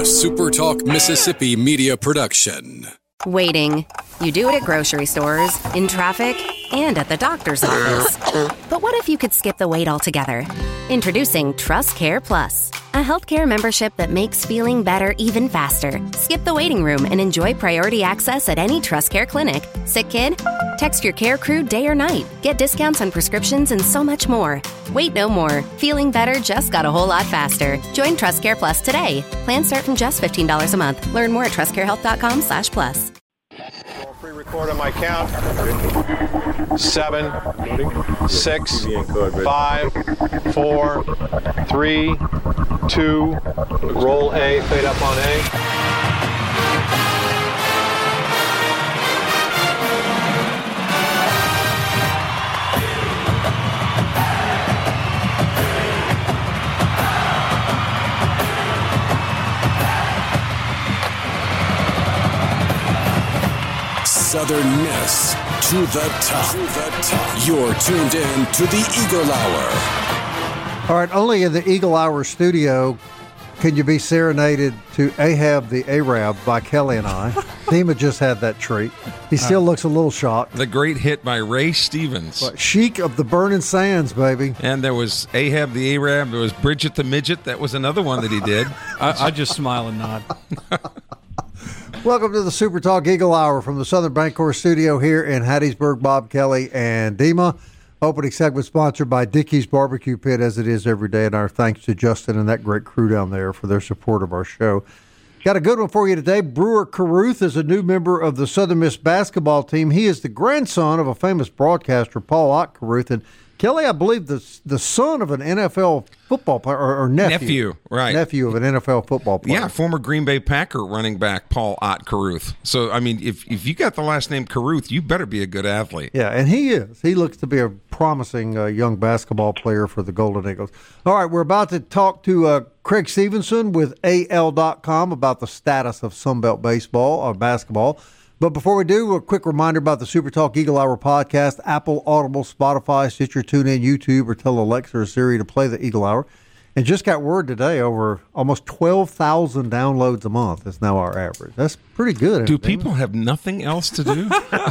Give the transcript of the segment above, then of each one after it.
SuperTalk Mississippi media production. Waiting. You do it at grocery stores, in traffic, and at the doctor's office. But what if you could skip the wait altogether? Introducing Trust Care Plus, a healthcare membership that makes feeling better even faster. Skip the waiting room and enjoy priority access at any Trust Care clinic. Sick kid? Text your care crew day or night. Get discounts on prescriptions and so much more. Wait no more. Feeling better just got a whole lot faster. Join Trust Care Plus today. Plans start from just $15 a month. Learn more at trustcarehealth.com/plus. Pre-record on my count. 7, 6, 5, 4, 3, 2. Roll A, fade up on A. Southern Miss to the top. You're tuned in to the Eagle Hour. All right, only in the Eagle Hour studio can you be serenaded to Ahab the Arab by Kelly and I. Dima just had that treat. He still looks a little shocked. The great hit by Ray Stevens. But Sheik of the Burning Sands, baby. And there was Ahab the Arab. There was Bridget the Midget. That was another one that he did. I just smile and nod. Welcome to the Super Talk Eagle Hour from the Southern Bancorp studio here in Hattiesburg. Bob Kelly and Dima. Opening segment sponsored by Dickey's Barbecue Pit, as it is every day. And our thanks to Justin and that great crew down there for their support of our show. Got a good one for you today. Brewer Carruth is a new member of the Southern Miss basketball team. He is the grandson of a famous broadcaster, Paul Ott Carruth. And Kelly, I believe the son of an NFL football player, or nephew. Right. Nephew of an NFL football player. Yeah, former Green Bay Packer running back Paul Ott Carruth. So, I mean, if you got the last name Carruth, you better be a good athlete. Yeah, and he is. He looks to be a promising young basketball player for the Golden Eagles. All right, we're about to talk to Craig Stevenson with AL.com about the status of Sunbelt baseball or basketball. But before we do, a quick reminder about the Super Talk Eagle Hour podcast, Apple, Audible, Spotify, Stitcher, TuneIn, YouTube, or tell Alexa or Siri to play the Eagle Hour. And just got word today, over almost 12,000 downloads a month is now our average. That's pretty good. Do people have nothing else to do?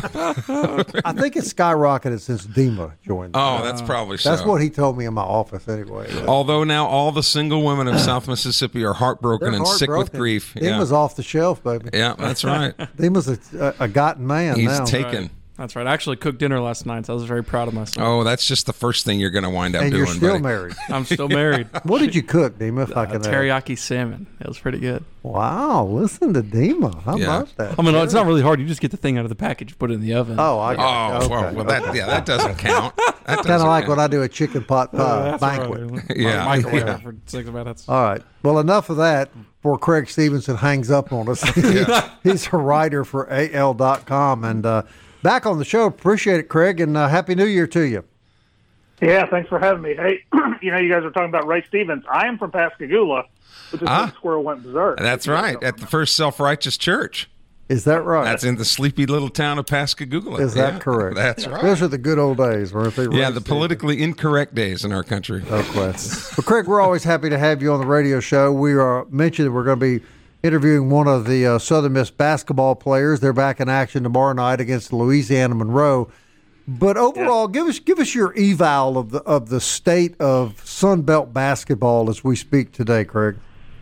I think it's skyrocketed since Dima joined. Oh, that's probably so. That's what he told me in my office anyway. Although now all the single women of South Mississippi are heartbroken and sick with grief. Dima's off the shelf, baby. Yeah, that's right. Dima's a gotten man He's now. taken. Right. That's right. I actually cooked dinner last night, so I was very proud of myself. Oh, that's just the first thing you're going to wind up and doing, you're still buddy. married. I'm still married. What did you cook, Dima, if I can teriyaki salmon. It was pretty good. Wow, listen to Dima. How about that? I mean, it's not really hard. You just get the thing out of the package, put it in the oven. Oh, I got it. Okay. Well, that doesn't count. Kind of like when I do a chicken pot pie banquet. Right. Yeah. Microwave for 6 minutes. All right. Well, enough of that before Craig Stevenson hangs up on us. He's a writer for AL.com. And back on the show. Appreciate it, Craig, and Happy New Year to you. Yeah, thanks for having me. Hey, you guys were talking about Ray Stevens. I am from Pascagoula, which is where the squirrel went berserk. That's right, at the First Self-Righteous Church. Is that right? That's in the sleepy little town of Pascagoula. Is that correct? That's right. Those are the good old days, weren't they? Yeah, the politically incorrect days in our country. No question. Well, Craig, we're always happy to have you on the radio show. We mentioned we're going to be interviewing one of the Southern Miss basketball players. They're back in action tomorrow night against Louisiana Monroe. But overall, give us your eval of the state of Sunbelt basketball as we speak today, Craig.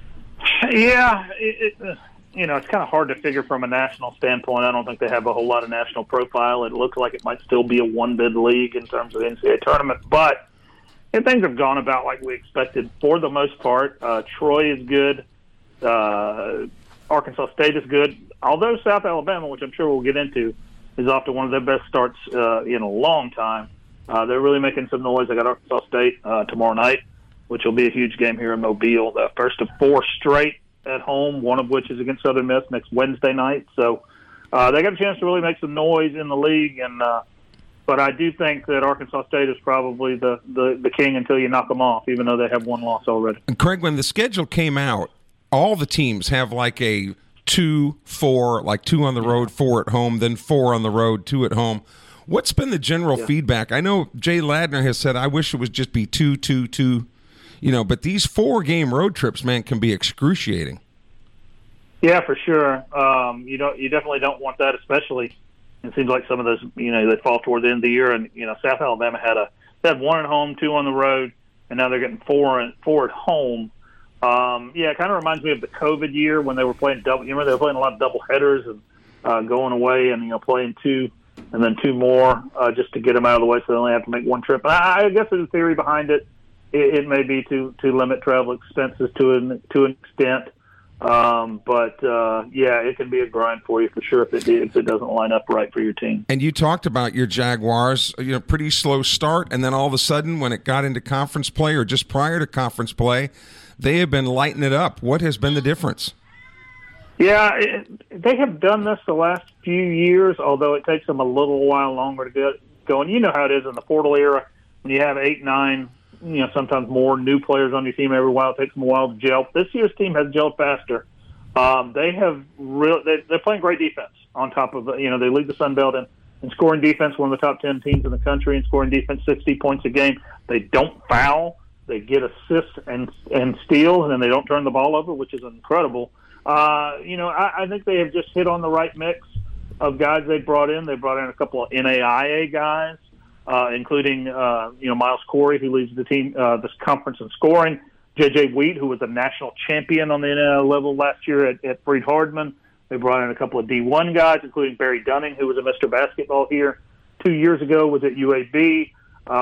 Yeah, it's kind of hard to figure from a national standpoint. I don't think they have a whole lot of national profile. It looks like it might still be a one-bid league in terms of the NCAA tournament, but things have gone about like we expected for the most part. Troy is good. Arkansas State is good. Although South Alabama, which I'm sure we'll get into, is off to one of their best starts in a long time. They're really making some noise. They got Arkansas State tomorrow night, which will be a huge game here in Mobile. The first of 4 straight at home, one of which is against Southern Miss next Wednesday night. So they got a chance to really make some noise in the league. But I do think that Arkansas State is probably the king until you knock them off, even though they have one loss already. And Craig, when the schedule came out, all the teams have like a 2-4, like 2 on the road, 4 at home, then 4 on the road, 2 at home. What's been the general feedback? I know Jay Ladner has said, I wish it would just be 2-2-2, but these 4-game road trips, man, can be excruciating. Yeah, for sure. You definitely don't want that, especially it seems like some of those, they fall toward the end of the year, and South Alabama had 1 at home, 2 on the road, and now they're getting 4 at home. It kind of reminds me of the COVID year when they were playing double. They were playing a lot of double headers and going away and playing 2 and then 2 more just to get them out of the way, so they only have to make 1 trip. I guess there's a theory behind it. It may be to limit travel expenses to an extent. It can be a grind for you for sure if it doesn't line up right for your team. And you talked about your Jaguars, pretty slow start, and then all of a sudden when it got into conference play or just prior to conference play, they have been lighting it up. What has been the difference? Yeah, they have done this the last few years, although it takes them a little while longer to get going. You know how it is in the portal era when you have 8, 9, sometimes more new players on your team every while. It takes them a while to gel. This year's team has gelled faster. They're playing great defense on top of they lead the Sun Belt in scoring defense, one of the top 10 teams in the country in scoring defense, 60 points a game. They don't foul. They get assists and steals, and then they don't turn the ball over, which is incredible. I think they have just hit on the right mix of guys they brought in. They brought in a couple of NAIA guys, including Miles Corey, who leads the team this conference in scoring. J.J. Wheat, who was a national champion on the NAIA level last year at Freed-Hardman. They brought in a couple of D1 guys, including Barry Dunning, who was a Mr. Basketball here 2 years ago, was at UAB.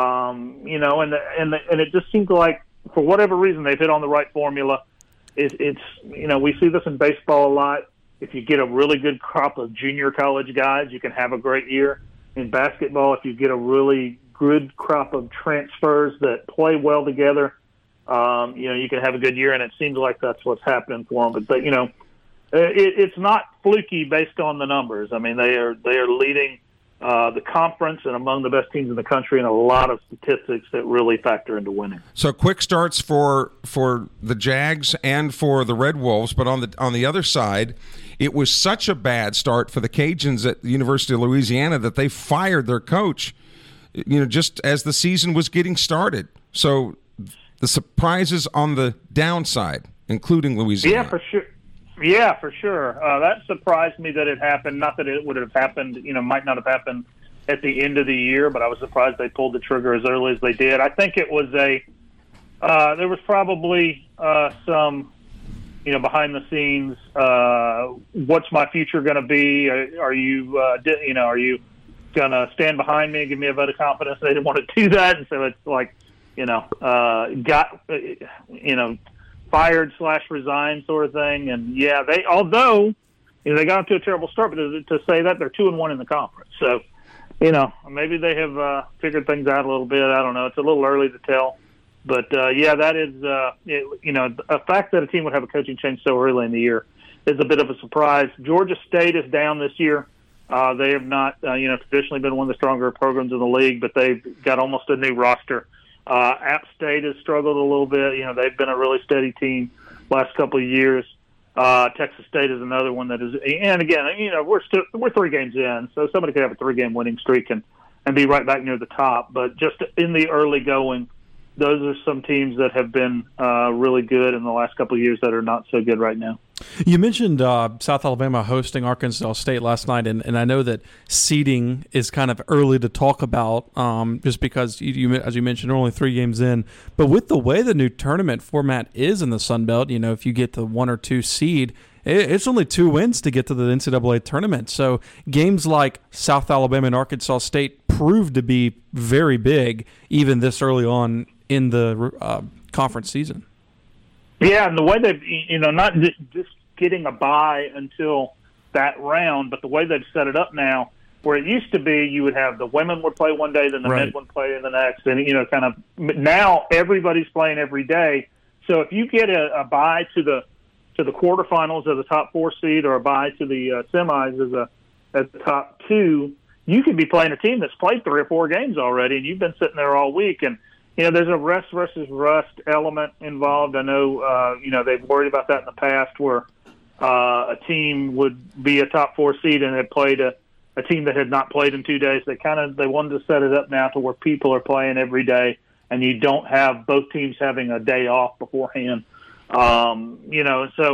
And it just seems like for whatever reason they've hit on the right formula. We see this in baseball a lot. If you get a really good crop of junior college guys, you can have a great year. In basketball, if you get a really good crop of transfers that play well together, you can have a good year, and it seems like that's what's happening for them. But it's not fluky based on the numbers. I mean, they are leading the conference and among the best teams in the country, and a lot of statistics that really factor into winning. So quick starts for the Jags and for the Red Wolves, but on the other side, it was such a bad start for the Cajuns at the University of Louisiana that they fired their coach, just as the season was getting started. So the surprises on the downside, including Louisiana. Yeah, for sure. That surprised me that it happened. Not that it would have happened, might not have happened at the end of the year, but I was surprised they pulled the trigger as early as they did. I think it was there was probably some, behind the scenes, what's my future going to be? Are you going to stand behind me and give me a vote of confidence? They didn't want to do that, and so it's like, fired/resigned sort of thing. And yeah, they got off to a terrible start, but to say that they're 2-1 in the conference. So, maybe they have figured things out a little bit. I don't know. It's a little early to tell, but that is, a fact that a team would have a coaching change so early in the year is a bit of a surprise. Georgia State is down this year. They have not, traditionally been one of the stronger programs in the league, but they've got almost a new roster. App State has struggled a little bit. They've been a really steady team last couple of years. Texas State is another one that is, and again, we're 3 games in, so somebody could have a 3-game winning streak and be right back near the top. But just in the early going, those are some teams that have been really good in the last couple of years that are not so good right now. You mentioned South Alabama hosting Arkansas State last night, and I know that seeding is kind of early to talk about just because, as you mentioned, only 3 games in. But with the way the new tournament format is in the Sun Belt, if you get the 1 or 2 seed, it's only 2 wins to get to the NCAA tournament. So games like South Alabama and Arkansas State proved to be very big even this early on in the conference season. Yeah, and the way they've, not just getting a bye until that round, but the way they've set it up now, where it used to be you would have the women would play one day, then the men would play the next, and, kind of now everybody's playing every day. So if you get a bye to the quarterfinals as a top 4 seed or a bye to the semis as the top 2, you could be playing a team that's played 3 or 4 games already, and you've been sitting there all week. And there's a rest versus rust element involved. I know, they've worried about that in the past where a team would be a top 4 seed and had played a team that had not played in 2 days. They wanted to set it up now to where people are playing every day and you don't have both teams having a day off beforehand. So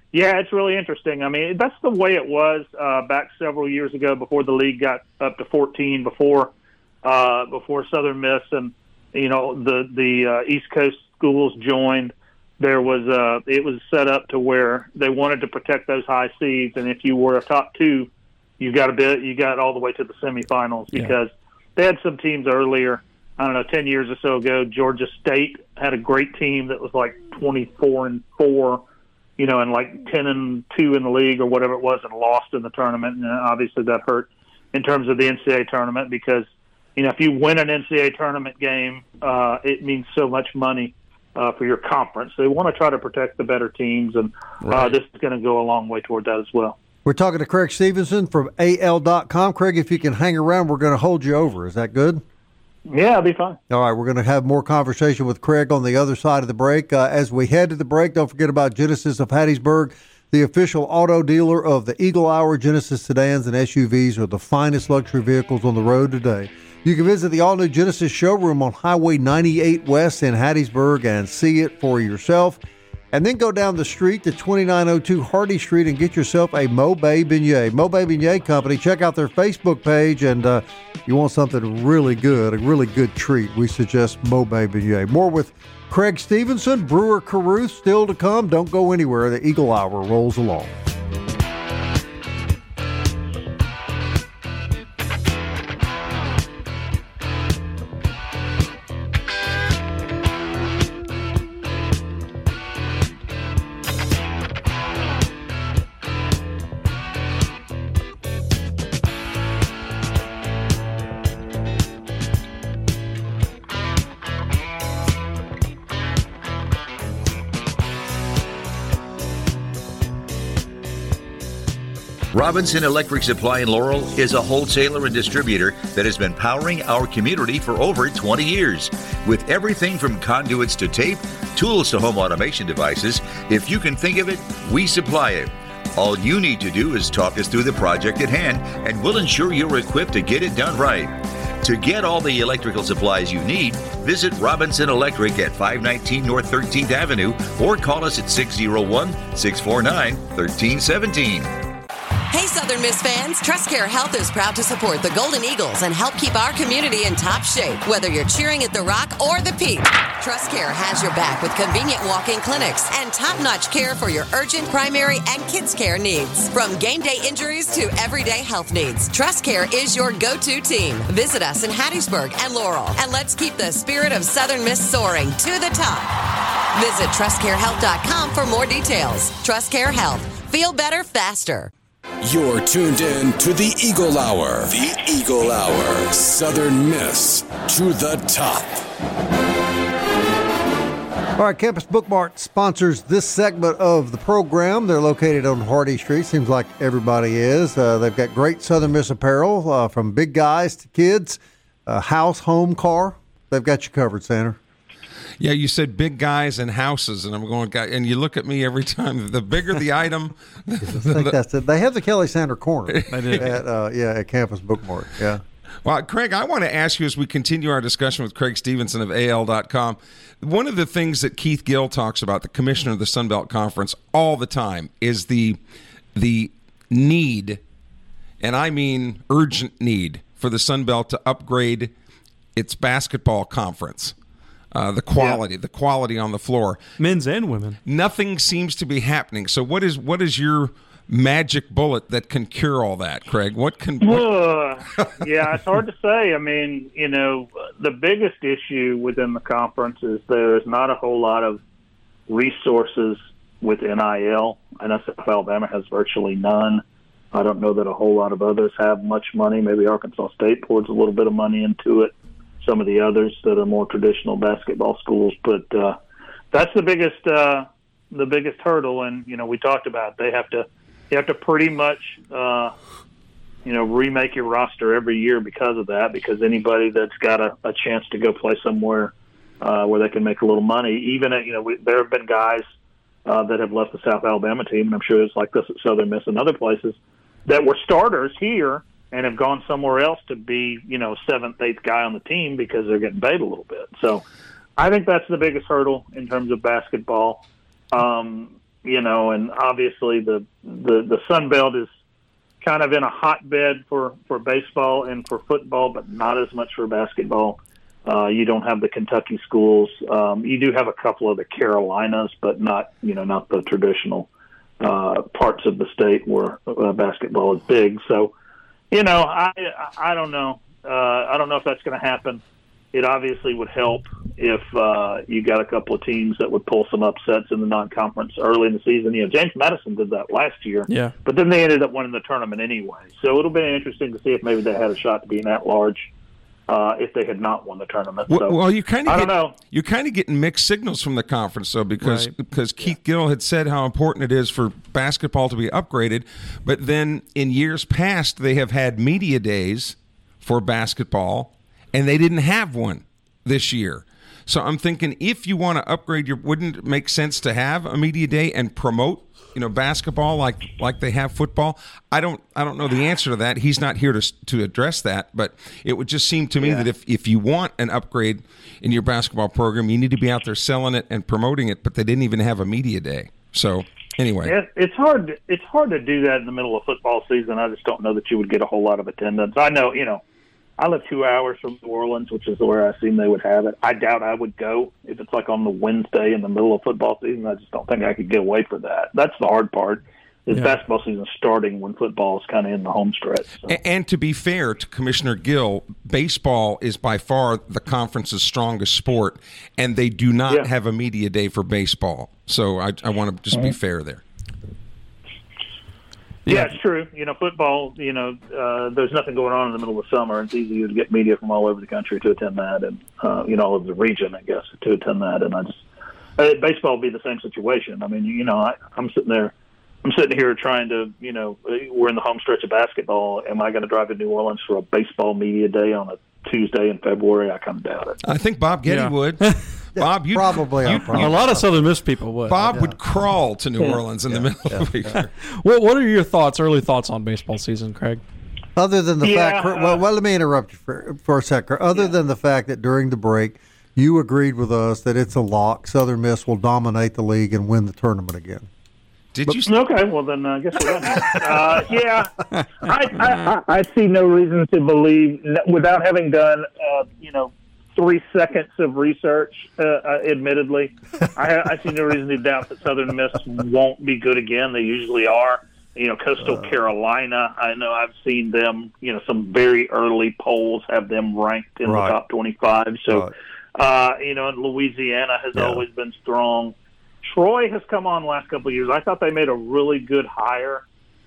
Yeah, it's really interesting. I mean, that's the way it was back several years ago before the league got up to 14, before Southern Miss and the East Coast schools joined. There was it was set up to where they wanted to protect those high seeds, and if you were a top two, you got all the way to the semifinals because they had some teams earlier. I don't know, 10 years or so ago, Georgia State had a great team that was like 24-4. And like 10-2 in the league or whatever it was, and lost in the tournament. And obviously that hurt in terms of the NCAA tournament because, if you win an NCAA tournament game, it means so much money for your conference. So they want to try to protect the better teams, and this is going to go a long way toward that as well. We're talking to Craig Stevenson from AL.com. Craig, if you can hang around, we're going to hold you over. Is that good? Yeah, it'll be fine. All right, we're going to have more conversation with Craig on the other side of the break. As we head to the break, don't forget about Genesis of Hattiesburg, the official auto dealer of the Eagle Hour. Genesis sedans and SUVs are the finest luxury vehicles on the road today. You can visit the all-new Genesis showroom on Highway 98 West in Hattiesburg and see it for yourself. And then go down the street to 2902 Hardy Street and get yourself a Mobay Beignet. Mobay Beignet Company. Check out their Facebook page, and you want something really good, a really good treat, we suggest Mobay Beignet. More with Craig Stevenson, Brewer Carruth, still to come. Don't go anywhere. The Eagle Hour rolls along. Robinson Electric Supply in Laurel is a wholesaler and distributor that has been powering our community for over 20 years. With everything from conduits to tape, tools to home automation devices, if you can think of it, we supply it. All you need to do is talk us through the project at hand, and we'll ensure you're equipped to get it done right. To get all the electrical supplies you need, visit Robinson Electric at 519 North 13th Avenue or call us at 601-649-1317. Hey, Southern Miss fans, TrustCare Health is proud to support the Golden Eagles and help keep our community in top shape, whether you're cheering at the Rock or the Peak. TrustCare has your back with convenient walk-in clinics and top-notch care for your urgent, primary, and kids' care needs. From game day injuries to everyday health needs, TrustCare is your go-to team. Visit us in Hattiesburg and Laurel, and let's keep the spirit of Southern Miss soaring to the top. Visit TrustCareHealth.com for more details. TrustCare Health. Feel better faster. You're tuned in to the Eagle Hour. The Eagle Hour. Southern Miss to the top. All right, Campus Bookmart sponsors this segment of the program. They're located on Hardy Street. Seems like everybody is. They've got great Southern Miss apparel from big guys to kids, house, home, car. They've got you covered, Sandra. Yeah, you said big guys and houses, and I'm going, and you look at me every time. The bigger the item. I think that's it. They have the Kelly Sander Corner at Campus Bookmart. Yeah. Well, Craig, I want to ask you as we continue our discussion with Craig Stevenson of AL.com, one of the things that Keith Gill talks about, the commissioner of the Sun Belt Conference, all the time is the need, and I mean urgent need, for the Sun Belt to upgrade its basketball conference. The quality on the floor, men's and women. Nothing seems to be happening. So, what is your magic bullet that can cure all that, Craig? Yeah, it's hard to say. I mean, the biggest issue within the conference is there is not a whole lot of resources with NIL. I know South Alabama has virtually none. I don't know that a whole lot of others have much money. Maybe Arkansas State pours a little bit of money into it. Some of the others that are more traditional basketball schools, but that's the biggest hurdle. And we talked about you have to pretty much remake your roster every year because of that. Because anybody that's got a chance to go play somewhere where they can make a little money, even there have been guys that have left the South Alabama team, and I'm sure it's like this at Southern Miss and other places that were starters here and have gone somewhere else to be, seventh, eighth guy on the team because they're getting paid a little bit. So I think that's the biggest hurdle in terms of basketball. and obviously the Sun Belt is kind of in a hotbed for baseball and for football, but not as much for basketball. You don't have the Kentucky schools. You do have a couple of the Carolinas, but not the traditional parts of the state where basketball is big. So, I don't know. I don't know if that's going to happen. It obviously would help if you got a couple of teams that would pull some upsets in the non-conference early in the season. James Madison did that last year, but then they ended up winning the tournament anyway. So it'll be interesting to see if maybe they had a shot to being at large if they had not won the tournament. So, well, you kind of don't know. You're kind of getting mixed signals from the conference, though, because Keith Gill had said how important it is for basketball to be upgraded, but then in years past they have had media days for basketball, and they didn't have one this year. So I'm thinking, if you want to upgrade wouldn't it make sense to have a media day and promote, basketball like they have football? I don't know the answer to that. He's not here to address that, but it would just seem to me that if you want an upgrade in your basketball program, you need to be out there selling it and promoting it, but they didn't even have a media day. So anyway. It's hard to do that in the middle of football season. I just don't know that you would get a whole lot of attendance. I know, I live 2 hours from New Orleans, which is where I assume they would have it. I doubt I would go if it's like on the Wednesday in the middle of football season. I just don't think I could get away for that. That's the hard part, is basketball season starting when football is kind of in the home stretch. So. And to be fair to Commissioner Gill, baseball is by far the conference's strongest sport, and they do not have a media day for baseball. So I want to just be fair there. Yeah, it's true. Football, there's nothing going on in the middle of the summer. It's easy to get media from all over the country to attend that and, all of the region, I guess, to attend that. And baseball will be the same situation. I mean, I'm sitting here trying to, we're in the home stretch of basketball. Am I going to drive to New Orleans for a baseball media day on a Tuesday in February? I kind of doubt it. I think Bob Getty would. Bob, a lot of Southern Miss people would. Bob would crawl to New Orleans in the middle of the week. What are your early thoughts on baseball season, Craig? Other than the fact, let me interrupt you for a second. Other than the fact that during the break, you agreed with us that it's a lock. Southern Miss will dominate the league and win the tournament again. Did you? Okay, well then I guess we're done. I see no reason to believe, without having done 3 seconds of research, admittedly, I see no reason to doubt that Southern Miss won't be good again. They usually are. Coastal Carolina, I know I've seen them, some very early polls have them ranked in the top 25. So, and Louisiana has always been strong. Troy has come on the last couple of years. I thought they made a really good hire,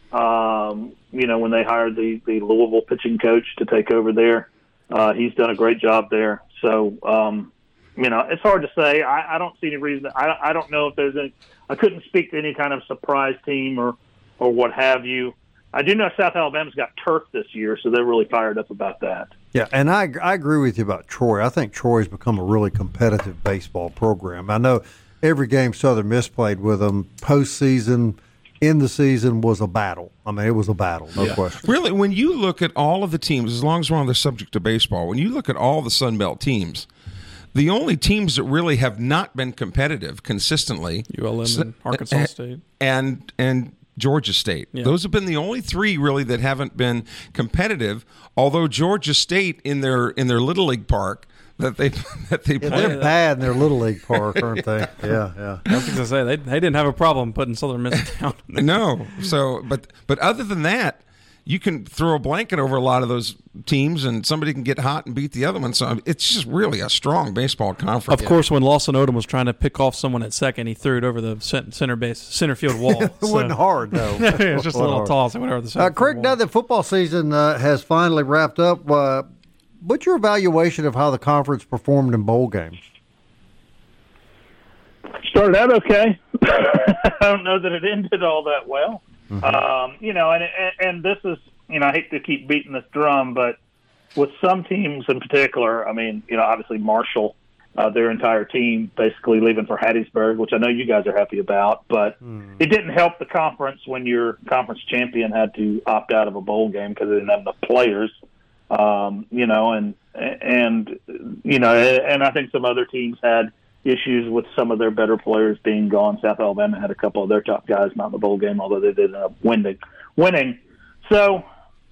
when they hired the Louisville pitching coach to take over there. He's done a great job there. So, it's hard to say. I don't see any reason. I don't know if there's any. I couldn't speak to any kind of surprise team or what have you. I do know South Alabama's got turf this year, so they're really fired up about that. Yeah, and I agree with you about Troy. I think Troy's become a really competitive baseball program. I know every game Southern Miss played with them, postseason, in the season, was a battle. I mean, it was a battle, no question. Really, when you look at all of the teams, as long as we're on the subject of baseball, when you look at all the Sun Belt teams, the only teams that really have not been competitive consistently, ULM and Arkansas State and Georgia State. Yeah. Those have been the only three really that haven't been competitive. Although Georgia State in their Little League park that they play, they're bad in their Little League park, aren't they? Yeah. I was going to say they didn't have a problem putting Southern Miss down. No. So, but other than that, you can throw a blanket over a lot of those teams, and somebody can get hot and beat the other one. So it's just really a strong baseball conference. Of course, when Lawson Odom was trying to pick off someone at second, he threw it over the center field wall. It wasn't hard, though. It was just a little toss. It went over the center Craig, now that football season has finally wrapped up, what's your evaluation of how the conference performed in bowl games? Started out okay. I don't know that it ended all that well. Mm-hmm. And this is, I hate to keep beating this drum, but with some teams in particular, obviously Marshall, their entire team basically leaving for Hattiesburg, which I know you guys are happy about, but it didn't help the conference when your conference champion had to opt out of a bowl game because they didn't have enough players, and I think some other teams had issues with some of their better players being gone. South Alabama had a couple of their top guys not in the bowl game, although they did end up winning. So,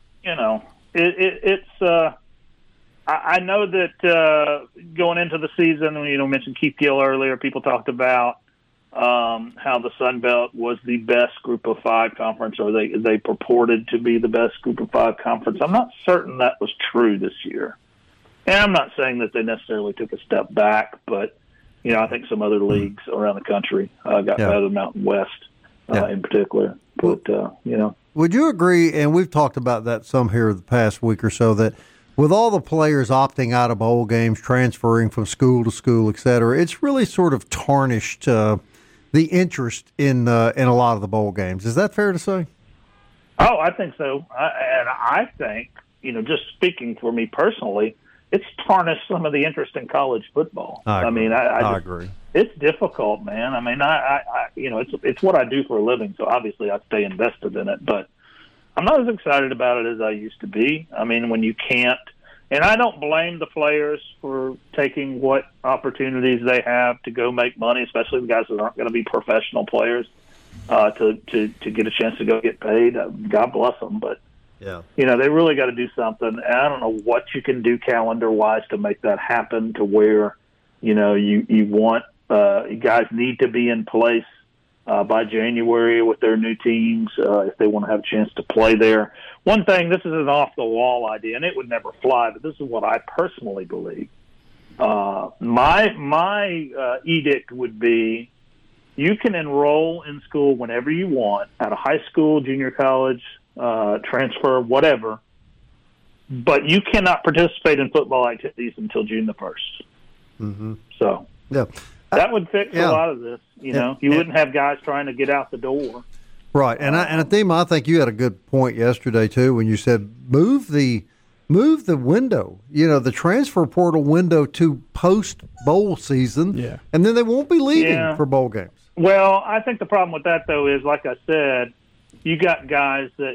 it's I know that going into the season, mentioned Keith Gill earlier, people talked about how the Sun Belt was the best Group of Five conference, or they purported to be the best Group of Five conference. I'm not certain that was true this year. And I'm not saying that they necessarily took a step back, but, I think some other leagues around the country got better than Mountain West in particular. But, Would you agree, and we've talked about that some here the past week or so, that with all the players opting out of bowl games, transferring from school to school, et cetera, it's really sort of tarnished the interest in a lot of the bowl games. Is that fair to say? Oh, I think so. And I think, just speaking for me personally, it's tarnished some of the interest in college football. I agree. It's difficult, man. I mean, it's what I do for a living, so obviously I stay invested in it. But I'm not as excited about it as I used to be. I mean, when you can't, and I don't blame the players for taking what opportunities they have to go make money, especially the guys that aren't going to be professional players, to get a chance to go get paid. God bless them, but. Yeah. They really got to do something. And I don't know what you can do calendar-wise to make that happen to where, you want you guys need to be in place by January with their new teams if they want to have a chance to play there. One thing, this is an off-the-wall idea, and it would never fly, but this is what I personally believe. My edict would be you can enroll in school whenever you want, at a high school, junior college, transfer, whatever, but you cannot participate in football activities until June the 1st. Mm-hmm. So that would fix a lot of this. You wouldn't have guys trying to get out the door. Right, and Athema, I think you had a good point yesterday too when you said move the window, the transfer portal window to post bowl season, and then they won't be leaving for bowl games. Well, I think the problem with that though is, like I said, you got guys that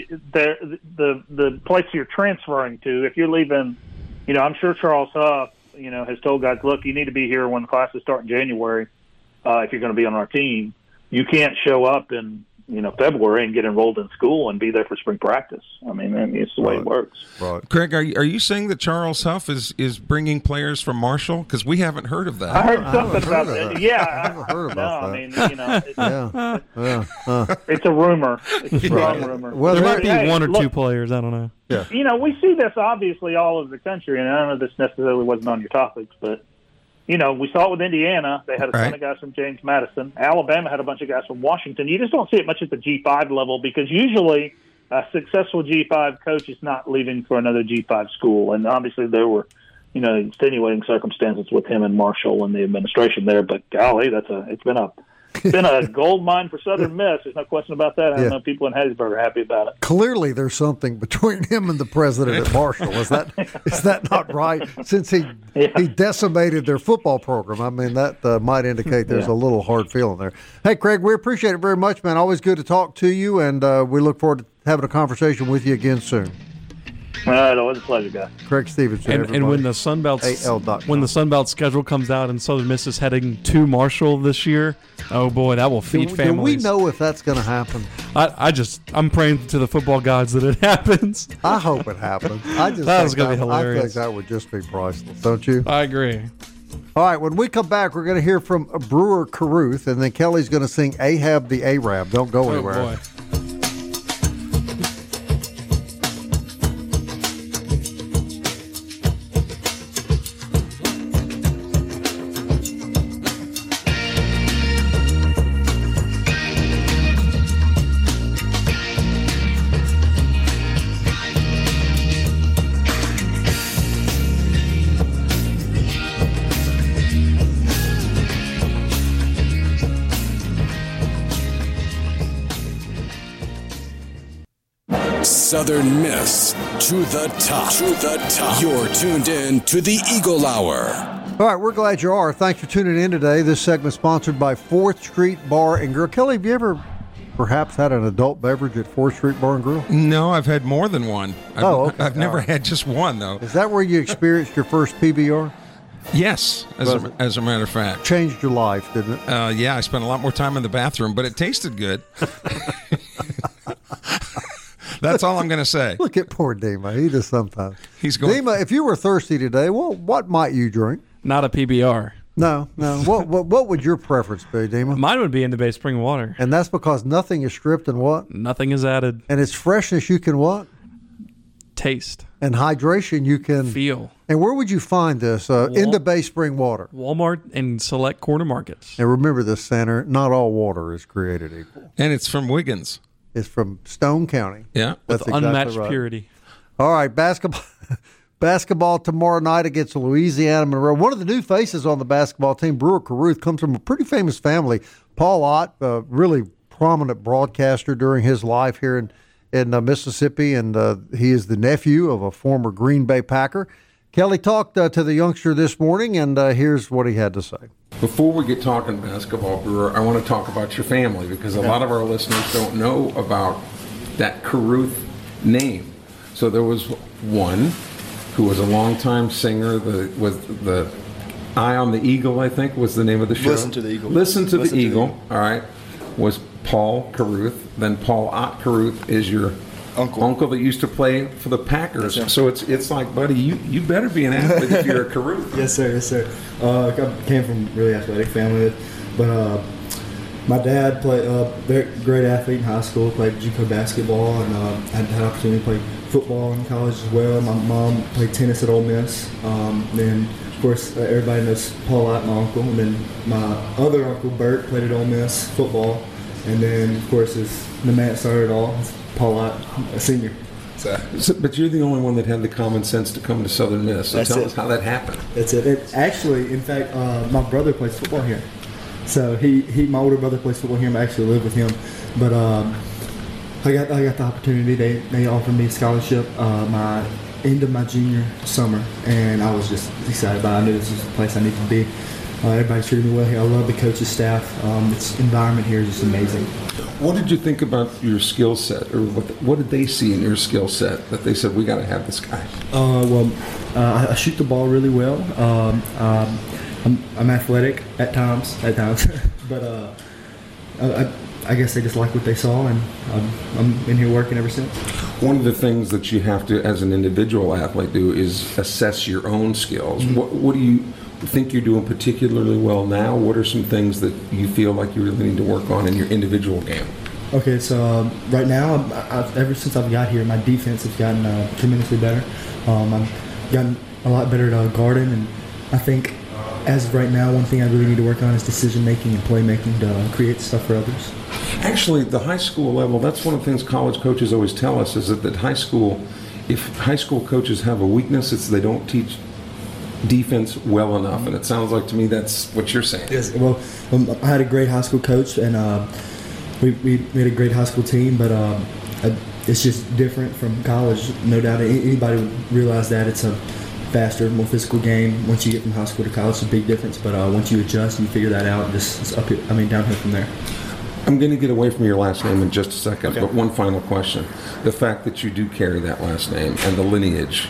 the place you're transferring to. If you're leaving, I'm sure Charles Huff, has told guys, look, you need to be here when the classes start in January. If you're going to be on our team, you can't show up in February and get enrolled in school and be there for spring practice. I mean it's the way it works. Right. Craig, are you saying that Charles Huff is bringing players from Marshall? Because we haven't heard of that. I heard something about that. Yeah, I haven't heard about that. It's a rumor. It's a strong rumor. Well, there might be one or two players. I don't know. Yeah. We see this obviously all over the country, and I don't know if this necessarily wasn't on your topics, but we saw it with Indiana. They had a ton of guys from James Madison. Alabama had a bunch of guys from Washington. You just don't see it much at the G5 level because usually a successful G5 coach is not leaving for another G5 school. And obviously there were, extenuating circumstances with him and Marshall and the administration there. But golly, it's been a gold mine for Southern Miss. There's no question about that. I know people in Hattiesburg are happy about it. Clearly, there's something between him and the president at Marshall. Is that not right? Since he decimated their football program, I mean that might indicate there's a little hard feeling there. Hey, Craig, we appreciate it very much, man. Always good to talk to you, and we look forward to having a conversation with you again soon. All right, always a pleasure, guys. Craig Stevenson, and when the Sun Belt schedule comes out and Southern Miss is heading to Marshall this year, oh boy, that will feed families. Do we know if that's going to happen? I'm praying to the football gods that it happens. I hope it happens. That's going to be hilarious. I think that would just be priceless, don't you? I agree. All right, when we come back, we're going to hear from Brewer Carruth, and then Kelly's going to sing Ahab the Arab. Don't go anywhere. Oh, boy. Southern Miss to the top. To the top. You're tuned in to the Eagle Hour. All right, we're glad you are. Thanks for tuning in today. This segment sponsored by 4th Street Bar and Grill. Kelly, have you ever perhaps had an adult beverage at 4th Street Bar and Grill? No, I've had more than one. Okay. I've never had just one, though. Is that where you experienced your first PBR? Yes, as a matter of fact. Changed your life, didn't it? Yeah, I spent a lot more time in the bathroom, but it tasted good. That's all I'm going to say. Look at poor Dima. He does sometimes. He's going. Dima, if you were thirsty today, well, what might you drink? Not a PBR. No. What would your preference be, Dima? Mine would be into Bay Spring water. And that's because nothing is stripped and what? Nothing is added. And it's freshness you can what? Taste. And hydration you can feel. And where would you find this? Into Bay Spring water. Walmart and select corner markets. And remember this, Center, not all water is created equal. And it's from Wiggins. It's from Stone County. Yeah. That's with unmatched purity. All right, basketball tomorrow night against Louisiana Monroe. One of the new faces on the basketball team, Brewer Carruth, comes from a pretty famous family. Paul Ott, a really prominent broadcaster during his life here in Mississippi, and he is the nephew of a former Green Bay Packer. Kelly talked to the youngster this morning, and here's what he had to say. Before we get talking basketball, Brewer, I want to talk about your family because a lot of our listeners don't know about that Carruth name. So there was one who was a longtime singer, with the Eye on the Eagle, I think was the name of the show. Listen to the Eagle. Listen to the Eagle, all right, was Paul Carruth. Then Paul Ott Carruth is your uncle that used to play for the Packers. Yes, so it's like, buddy, you better be an athlete if you're a Carruth. Yes, sir. I came from a really athletic family, but my dad played very great athlete in high school, played JUCO basketball, and had the opportunity to play football in college as well. My mom played tennis at Ole Miss. Then, of course, everybody knows Paul Ott, my uncle. And then my other uncle, Bert, played at Ole Miss football. And then, of course, the man that started it all, Paul Ott, a senior. But you're the only one that had the common sense to come to Southern Miss. So tell us how that happened. That's it. Actually, in fact, my brother plays football here. So my older brother plays football here. I actually live with him. But I got the opportunity. They offered me a scholarship end of my junior summer, and I was just excited about it. I knew this was the place I needed to be. Everybody treated me well here. I love the coaching staff. This environment here is just amazing. What did you think about your skill set, or what did they see in your skill set that they said, we got to have this guy? I shoot the ball really well. I'm athletic at times, but I guess they just like what they saw, and I'm in here working ever since. One of the things that you have to, as an individual athlete, do is assess your own skills. Mm-hmm. What do you think you're doing particularly well now? What are some things that you feel like you really need to work on in your individual game? Okay, so right now, ever since I've got here, my defense has gotten tremendously better. I've gotten a lot better at guarding, and I think as of right now, one thing I really need to work on is decision making and play making to create stuff for others. Actually, the high school level, that's one of the things college coaches always tell us, is that high school, if high school coaches have a weakness, it's they don't teach defense well enough, and it sounds like to me that's what you're saying. Yes, well, I had a great high school coach, and we had a great high school team, but it's just different from college. No doubt anybody would realize that. It's a faster, more physical game. Once you get from high school to college, it's a big difference, but once you adjust and you figure that out, it's downhill from there. I'm going to get away from your last name in just a second, okay. But one final question. The fact that you do carry that last name and the lineage,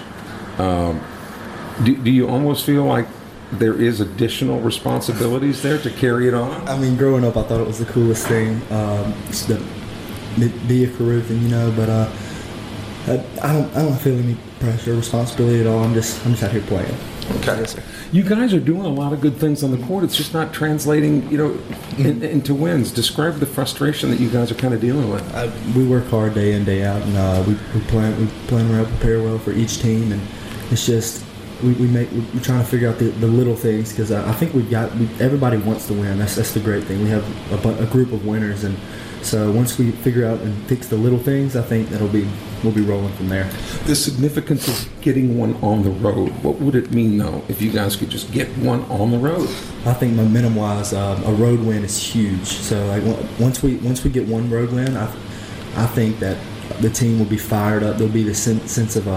do you almost feel like there is additional responsibilities there to carry it on? I mean, growing up, I thought it was the coolest thing, just to be a Carruth, but I don't feel any pressure or responsibility at all. I'm just out here playing. Okay. Yes, sir. You guys are doing a lot of good things on the court. It's just not translating, into wins. Describe the frustration that you guys are kind of dealing with. We work hard day in, day out, and we plan well, prepare well for each team, and it's just we're trying to figure out the little things, because I think everybody wants to win. That's the great thing. We have a group of winners, and so once we figure out and fix the little things, I think we'll be rolling from there. The significance of getting one on the road, what would it mean, though, if you guys could just get one on the road? I think momentum-wise, a road win is huge. So once we get one road win, I think that the team will be fired up. There'll be the sense of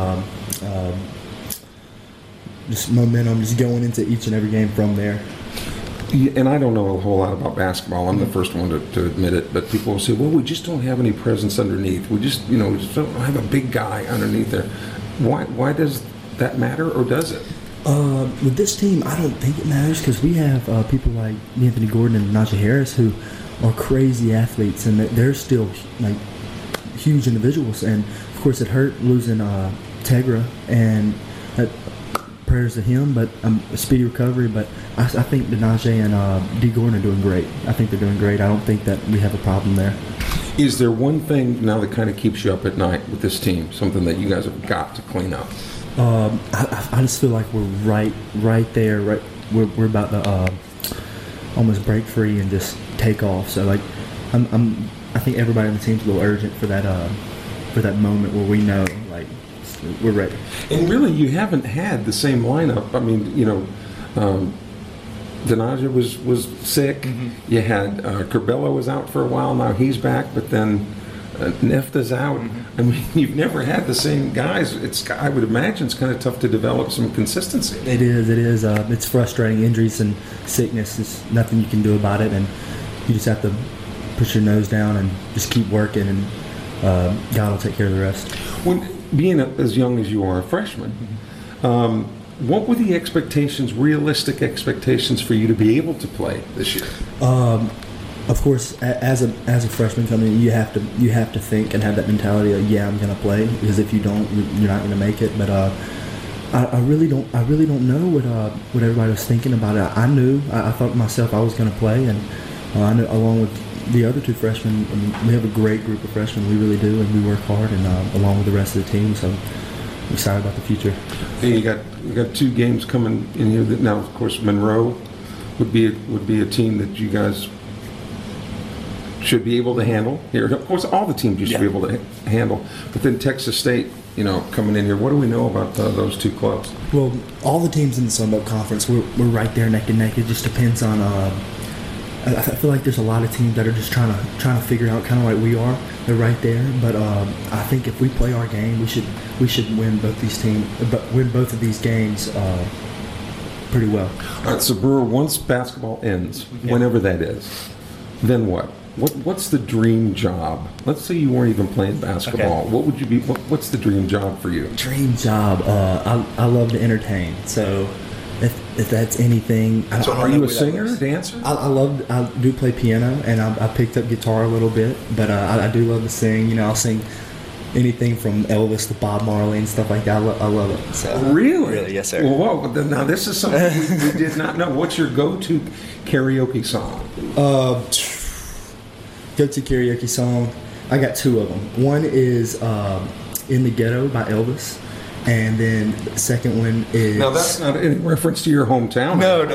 just momentum, just going into each and every game from there. And I don't know a whole lot about basketball. I'm the first one to admit it. But people will say, well, we just don't have any presence underneath. We just don't have a big guy underneath there. Why does that matter, or does it? With this team, I don't think it matters because we have people like Anthony Gordon and Najee Harris who are crazy athletes, and they're still like huge individuals. And of course, it hurt losing Tegra, and prayers to him, but a speedy recovery. But I think that Najee and D. Gordon are doing great. I think they're doing great. I don't think that we have a problem there. Is there one thing now that kind of keeps you up at night with this team? Something that you guys have got to clean up? I just feel like we're right there. Right, we're about to almost break free and just take off. So like, I think everybody on the team's a little urgent for that moment where we know like we're ready. And really, you haven't had the same lineup. I mean, you know, Denaja was sick. Mm-hmm. You had Curbelo was out for a while. Now he's back, but then Nefta's out. Mm-hmm. I mean, you've never had the same guys. I would imagine it's kind of tough to develop some consistency. It is. It's frustrating. Injuries and sickness is nothing you can do about it, and you just have to put your nose down and just keep working, and God will take care of the rest. When being as young as you are, a freshman, what were the expectations, realistic expectations, for you to be able to play this year? Of course, as a freshman coming in, you have to think and have that mentality of, yeah, I'm going to play, because if you don't, you're not going to make it. But I really don't know what everybody was thinking about it. I knew, I thought myself I was going to play, and I knew, along with the other two freshmen, we have a great group of freshmen. We really do, and we work hard, and along with the rest of the team. So I'm excited about the future. And you got 2 games coming in here. That now, of course, Monroe would be a team that you guys should be able to handle here. Of course, all the teams you should be able to handle. But then Texas State, coming in here. What do we know about those 2 clubs? Well, all the teams in the Sun Belt Conference, we're right there neck and neck. It just depends on. I feel like there's a lot of teams that are just trying to figure out, kind of like we are. They're right there, but I think if we play our game, we should win both of these games pretty well. All right, so Brewer, once basketball ends, whenever that is, then what? What's the dream job? Let's say you weren't even playing basketball. Okay. What would you be? What's the dream job for you? Dream job. I love to entertain. So if that's anything. So are you a singer, dancer? I do play piano, and I picked up guitar a little bit, but I do love to sing. I'll sing anything from Elvis to Bob Marley and stuff like that. I love it. So, really? Yes, sir. Well, now this is something we did not know. What's your go-to karaoke song? Go-to karaoke song. I got 2 of them. One is "In the Ghetto" by Elvis. And then the second one is... Now, that's not in reference to your hometown. No.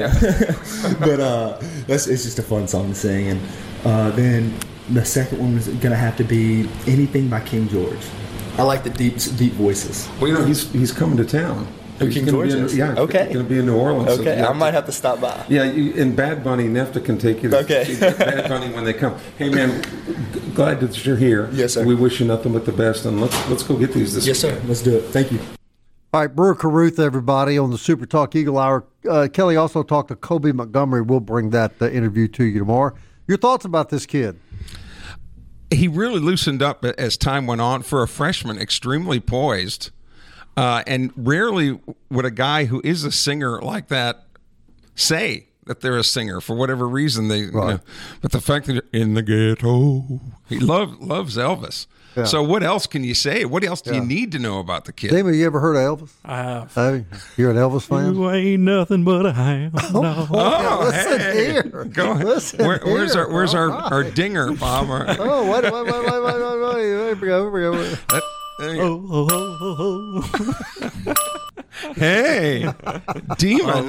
But it's just a fun song to sing. And then the second one is going to have to be anything by King George. I like the deep voices. Well, he's coming to town. King George is? Okay. He's going to be in New Orleans. Okay, I might have to stop by. Yeah, and Bad Bunny, Nefta can take you to see Bad Bunny when they come. Hey, man, glad that you're here. Yes, sir. We wish you nothing but the best, and let's go get these this weekend. Yes, sir. Let's do it. Thank you. All right, Brewer Carruth, everybody, on the Super Talk Eagle Hour. Kelly also talked to Kobe Montgomery. We'll bring that interview to you tomorrow. Your thoughts about this kid? He really loosened up as time went on. For a freshman, extremely poised. And rarely would a guy who is a singer like that say that they're a singer for whatever reason. But the fact that in the ghetto, he loves Elvis. Yeah. So what else can you say? What else do you need to know about the kid? Damon, you ever heard of Elvis? I have. You're an Elvis fan? You ain't nothing but a hound. Listen here. Go ahead. Where's our dinger, Bob? Wait. Here we go. Hey, Dima.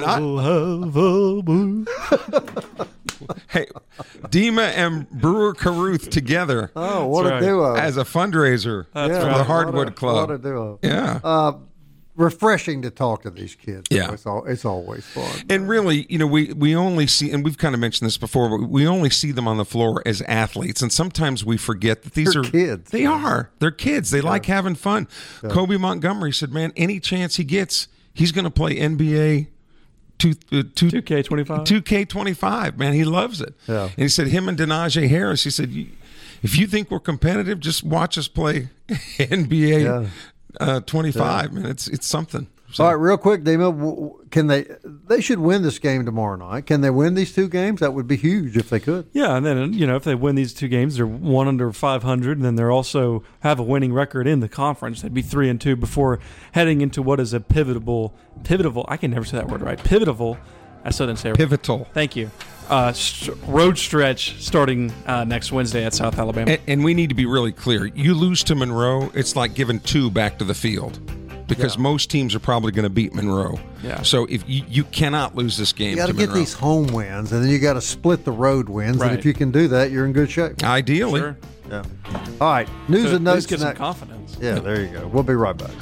Hey, Dima and Brewer Carruth together. Oh, what a duo. As a fundraiser for the Hardwood Club. What a duo. Yeah. Refreshing to talk to these kids. Yeah. It's always fun. And really, we only see, and we've kind of mentioned this before, but we only see them on the floor as athletes. And sometimes we forget that these They're are kids. They are. They're kids. They like having fun. Yeah. Kobe Montgomery said, man, any chance he gets, he's going to play NBA 2K25. 2K25, man. He loves it. Yeah. And he said, him and Denaja Harris, he said, if you think we're competitive, just watch us play NBA 25, man. It's something. So. All right, real quick, Dima, can they should win this game tomorrow night. Can they win these 2 games? That would be huge if they could. Yeah, and then if they win these 2 games, they're 1 under 500, and then they're also have a winning record in the conference. They'd be 3-2 before heading into what is a pivotal. I can never say that word right. Pivotal. I still didn't say it. Pivotal. Thank you. Road stretch starting next Wednesday at South Alabama. And we need to be really clear. You lose to Monroe, it's like giving 2 back to the field. Because most teams are probably going to beat Monroe. Yeah. So if you cannot lose this game, you got to get these home wins, and then you got to split the road wins. Right. And if you can do that, you're in good shape. Ideally. Sure. Yeah. All right. News and notes. Get some confidence. Yeah, there you go. We'll be right back.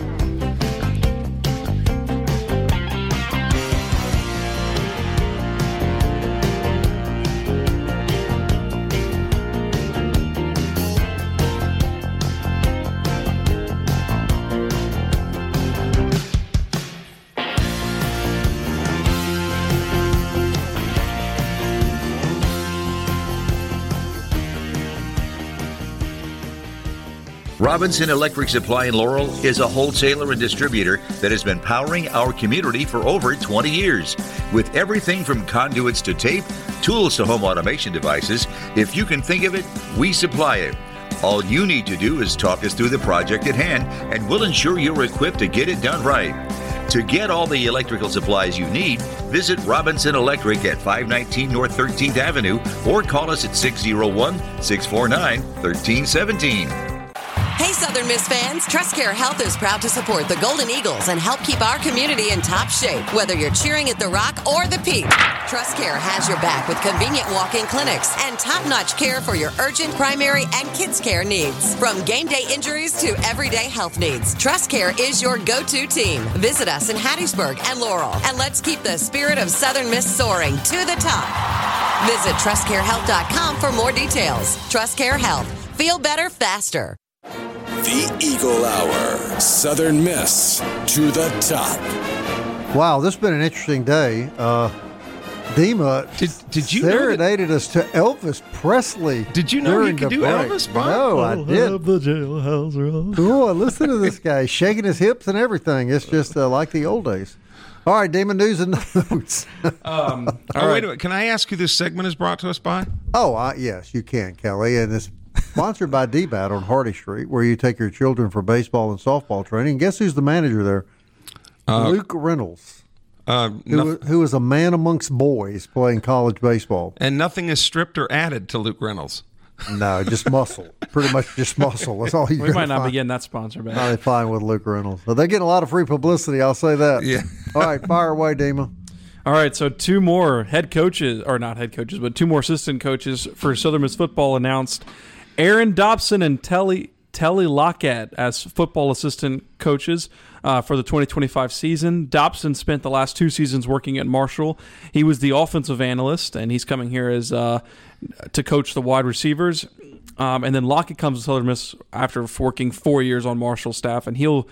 Robinson Electric Supply in Laurel is a wholesaler and distributor that has been powering our community for over 20 years. With everything from conduits to tape, tools to home automation devices, if you can think of it, we supply it. All you need to do is talk us through the project at hand, and we'll ensure you're equipped to get it done right. To get all the electrical supplies you need, visit Robinson Electric at 519 North 13th Avenue or call us at 601-649-1317. Hey, Southern Miss fans, TrustCare Health is proud to support the Golden Eagles and help keep our community in top shape, whether you're cheering at the Rock or the Peak. TrustCare has your back with convenient walk-in clinics and top-notch care for your urgent, primary, and kids' care needs. From game day injuries to everyday health needs, TrustCare is your go-to team. Visit us in Hattiesburg and Laurel, and let's keep the spirit of Southern Miss soaring to the top. Visit TrustCareHealth.com for more details. TrustCare Health. Feel better faster. The Eagle Hour. Southern Miss to the top. Wow, this has been an interesting day. Dima did you serenaded us to Elvis Presley. Did you know he could do Elvis, Bob? No, I didn't. The jailhouse rock. Cool, listen to this guy shaking his hips and everything. It's just like the old days. All right, Dima, news and notes. Wait a minute. Can I ask who this segment is brought to us by? Oh, yes, you can, Kelly. And it's sponsored by DBAT on Hardy Street, where you take your children for baseball and softball training. And guess who's the manager there? Luke Reynolds, who is a man amongst boys playing college baseball. And nothing is stripped or added to Luke Reynolds. No, just muscle. Pretty much just muscle. That's all you We might not be getting that sponsor back. No, they're fine with Luke Reynolds. So they're getting a lot of free publicity, I'll say that. Yeah. All right, fire away, Dima. All right, so 2 more head coaches, or not head coaches, but 2 more assistant coaches for Southern Miss football announced. Aaron Dobson and Telly Lockett as football assistant coaches for the 2025 season. Dobson spent the last 2 seasons working at Marshall. He was the offensive analyst, and he's coming here as to coach the wide receivers. And then Lockett comes to Southern Miss after working 4 years on Marshall staff, and he'll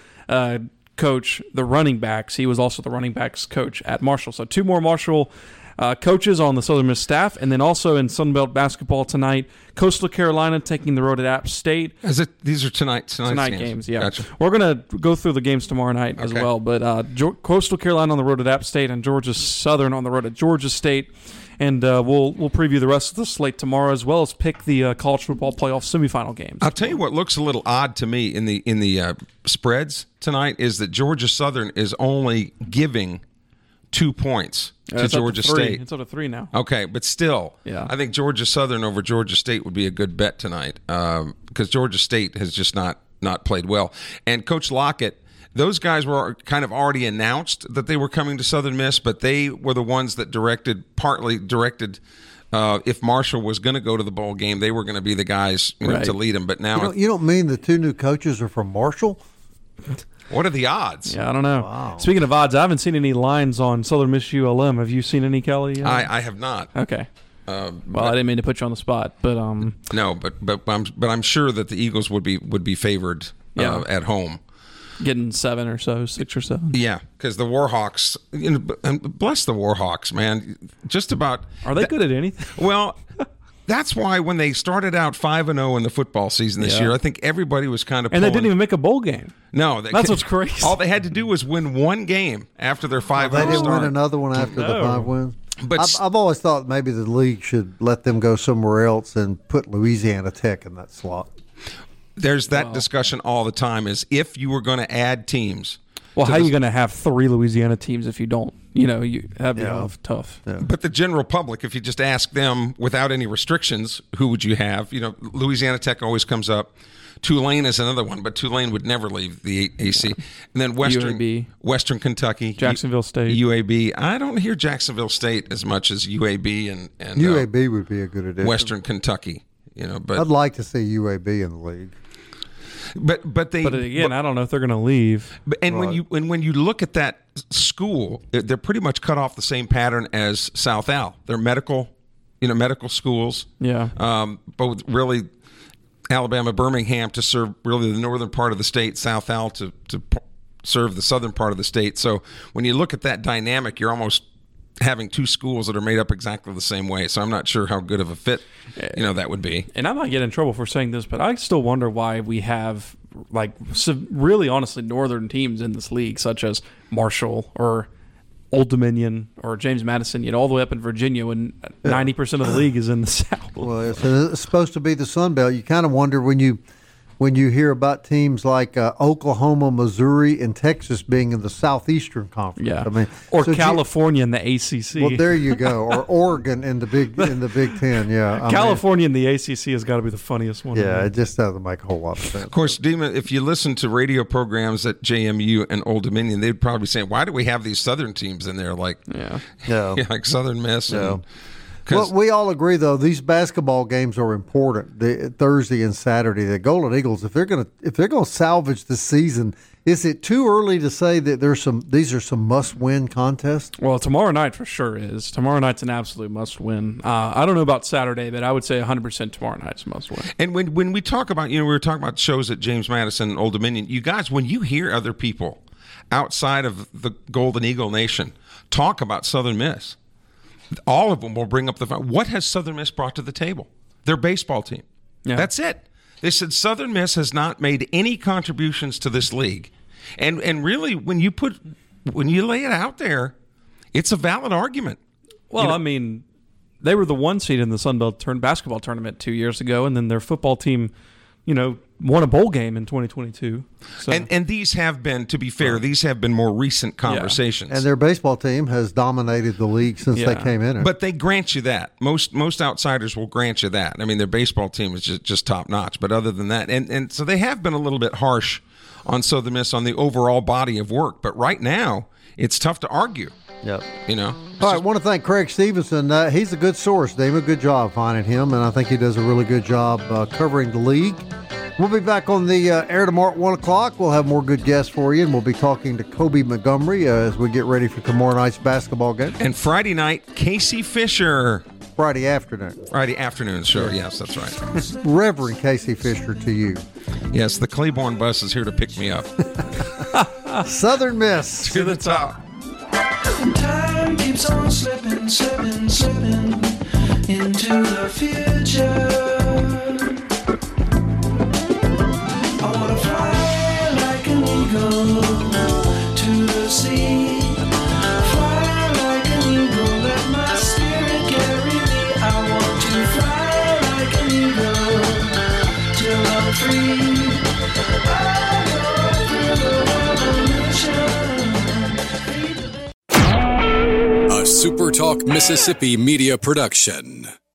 coach the running backs. He was also the running backs coach at Marshall. So 2 more Marshall coaches on the Southern Miss staff, and then also in Sunbelt basketball tonight, Coastal Carolina taking the road at App State. These are tonight games. Yeah, gotcha. We're gonna go through the games tomorrow night as well. But Coastal Carolina on the road at App State and Georgia Southern on the road at Georgia State, and we'll preview the rest of the slate tomorrow as well as pick the college football playoff semifinal games. I'll tell you what looks a little odd to me in the spreads tonight is that Georgia Southern is only giving 2 points to Georgia State. It's up to 3 now. Okay, but still, yeah. I think Georgia Southern over Georgia State would be a good bet tonight because Georgia State has just not played well. And Coach Lockett, those guys were kind of already announced that they were coming to Southern Miss, but they were the ones that partly directed if Marshall was going to go to the bowl game, they were going to be the guys to lead them. But now you don't mean the 2 new coaches are from Marshall? What are the odds? Yeah, I don't know. Wow. Speaking of odds, I haven't seen any lines on Southern Miss ULM. Have you seen any, Kelly? I have not. Okay. Well, I didn't mean to put you on the spot, but no, but I'm sure that the Eagles would be favored at home, getting 7 or so, 6 or 7. Yeah, because the Warhawks, and bless the Warhawks, man. Just about are they good at anything? Well, That's why when they started out 5-0 in the football season this year, I think everybody was kind of and they didn't even make a bowl game. No, that's what's crazy. All they had to do was win one game after their 5-0 They didn't start. win another one after the 5 wins. But I've always thought maybe the league should let them go somewhere else and put Louisiana Tech in that slot. There's that discussion all the time, is if you were going to add teams. Well, how are you going to have 3 Louisiana teams if you don't? That'd be tough. Yeah. But the general public, if you just ask them without any restrictions, who would you have? Louisiana Tech always comes up. Tulane is another one, but Tulane would never leave the AC. And then Western Kentucky, Jacksonville State, UAB. I don't hear Jacksonville State as much as UAB and UAB would be a good addition. Western Kentucky. But I'd like to see UAB in the league. But again, I don't know if they're going to leave. And when you look at that school, they're pretty much cut off the same pattern as South Al. They're medical schools. Yeah. Both really Alabama, Birmingham to serve really the northern part of the state, South Al to serve the southern part of the state. So when you look at that dynamic, you're almost having 2 schools that are made up exactly the same way. So I'm not sure how good of a fit that would be. And I might get in trouble for saying this, but I still wonder why we have really honestly northern teams in this league, such as Marshall or Old Dominion or James Madison, all the way up in Virginia, when 90% of the league is in the South. Well, it's supposed to be the Sun Belt. You kind of wonder when you hear about teams like Oklahoma, Missouri, and Texas being in the Southeastern Conference. Yeah, or California in the ACC. Well, there you go. Or Oregon in the Big Ten. Yeah, California in the ACC has got to be the funniest one. Yeah, it just doesn't make a whole lot of sense. Of course, Dima, if you listen to radio programs at JMU and Old Dominion, they'd probably be saying, "Why do we have these Southern teams in there?" Like Southern Miss. Yeah. And, well, we all agree, though, these basketball games are important. The Thursday and Saturday, the Golden Eagles, if they're going to salvage the season, is it too early to say that these are some must-win contests? Well, tomorrow night for sure is. Tomorrow night's an absolute must-win. I don't know about Saturday, but I would say 100% tomorrow night's a must-win. And when we talk about, we were talking about shows at James Madison and Old Dominion, you guys, when you hear other people outside of the Golden Eagle Nation talk about Southern Miss, all of them will bring up what has Southern Miss brought to the table? Their baseball team. Yeah. That's it. They said Southern Miss has not made any contributions to this league. And really, when you lay it out there, it's a valid argument. Well, I mean, they were the 1 seed in the Sun Belt basketball tournament 2 years ago, and then their football team, won a bowl game in 2022. So. And these have been, to be fair, these have been more recent conversations. And their baseball team has dominated the league since they came in. But they grant you that. Most outsiders will grant you that. I mean, their baseball team is just top notch. But other than that, and so they have been a little bit harsh on Southern Miss on the overall body of work. But right now, it's tough to argue. Yep. All right, I want to thank Craig Stevenson. He's a good source, Dave. A good job finding him, and I think he does a really good job covering the league. We'll be back on the air tomorrow at 1 o'clock. We'll have more good guests for you, and we'll be talking to Kobe Montgomery as we get ready for tomorrow night's basketball game. And Friday night, Casey Fisher. Friday afternoon. Friday afternoon, sure. Yes, that's right. Reverend Casey Fisher to you. Yes, the Claiborne bus is here to pick me up. Southern Miss. To the top. Time keeps on slipping, slipping, slipping into the future. I wanna fly like an eagle to the sea. Fly like an eagle, let my spirit carry me. I want to fly like an eagle till I'm free. A SuperTalk Mississippi media production.